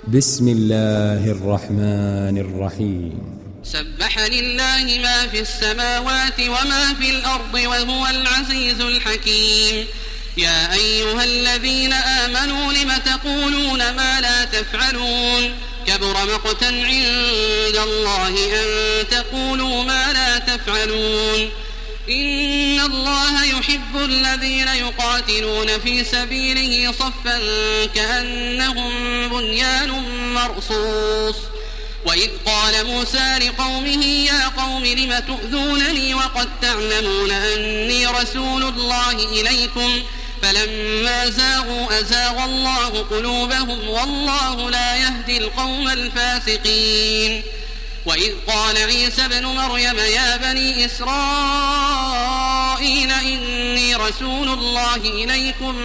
بسم الله الرحمن الرحيم. سبح لله ما في السماوات وما في الأرض وهو العزيز الحكيم. يا أيها الذين آمنوا لم تقولون ما لا تفعلون كبر مقتا عند الله أن تقولوا ما لا تفعلون. إن الله يحب الذين يقاتلون في سبيله صفا كأنهم بنيان مرصوص. وإذ قال موسى لقومه يا قوم لم تؤذونني وقد تعلمون أني رسول الله إليكم فلما زاغوا أزاغ الله قلوبهم والله لا يهدي القوم الفاسقين. وإذ قال عيسى ابن مريم يا بني إسرائيل إني رسول الله إليكم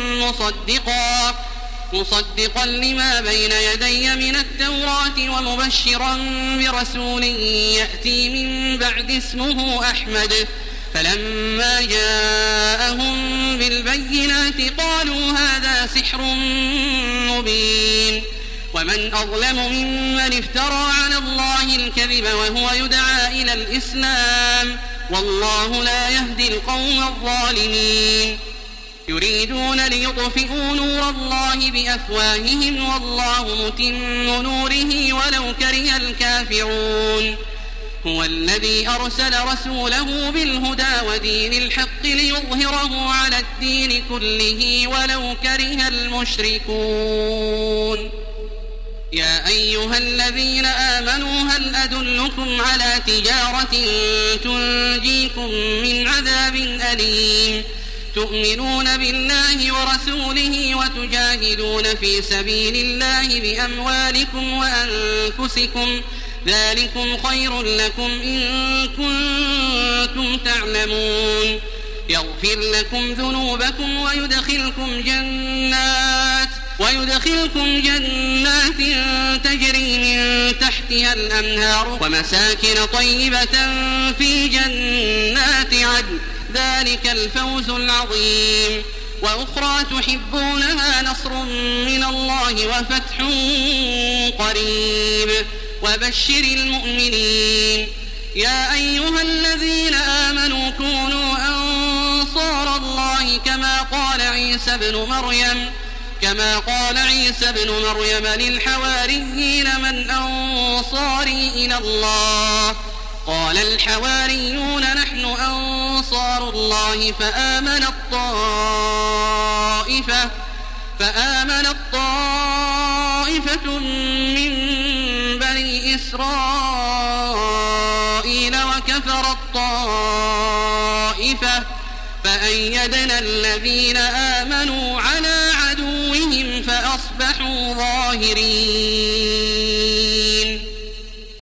مصدقا لما بين يدي من التوراة ومبشرا برسول يأتي من بعد اسمه أحمد. فلما جاءهم بالبينات قالوا هذا سحر مبين. ومن أظلم ممن افترى على الله الكذب وهو يدعى إلى الإسلام والله لا يهدي القوم الظالمين. يريدون ليطفئوا نور الله بأفواههم والله متم نوره ولو كره الكافرون. هو الذي أرسل رسوله بالهدى ودين الحق ليظهره على الدين كله ولو كره المشركون. يا أيها الذين آمنوا هل أدلكم على تجارة تنجيكم من عذاب أليم تؤمنون بالله ورسوله وتجاهدون في سبيل الله بأموالكم وأنفسكم ذلكم خير لكم إن كنتم تعلمون. يغفر لكم ذنوبكم ويدخلكم جنات تجري من تحتها الأنهار ومساكن طيبة في جنات عدن ذلك الفوز العظيم. وأخرى تحبونها نصر من الله وفتح قريب وبشر المؤمنين. يا أيها الذين آمنوا كونوا أنصار الله كما قال عيسى بن مريم للحواريين من أنصاري إلى الله قال الحواريون نحن أنصار الله فآمنت طائفة من بني إسرائيل وكفرت طائفة فأيدنا الذين آمنوا على عدوهم فأصبحوا ظاهرين.